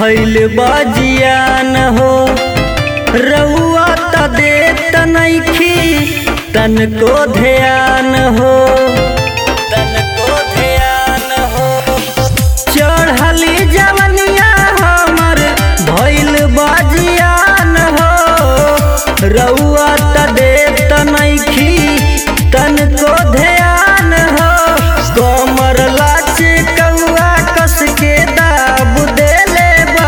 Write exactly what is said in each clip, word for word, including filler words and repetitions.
भइल बाजियान हो रउआ त देत नइखी तनको ध्यान हो तनको ध्यान हो चढ़ली जवनिया हमर भइल बाजियान हो रउआ त देत नइखी तनको ध्यान हो कमर लाच कौआ कस के दाब देले बा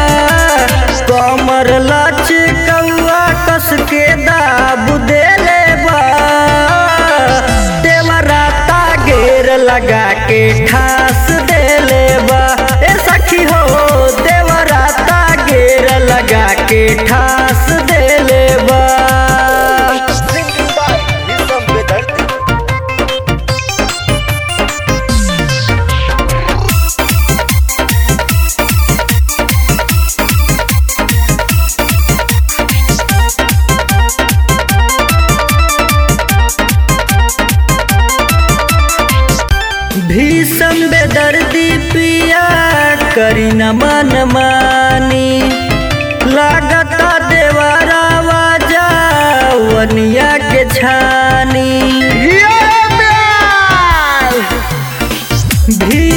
कमर लाच कौआ कस के दाब देले बा देवराता घेर लगा के ठास देले बा ए सखी हो देवराता घेर लगा के ठास देले बा भीषम बेदर्दी पिया करी न मन मानी लागता देवरावा जावनिया के छानी भी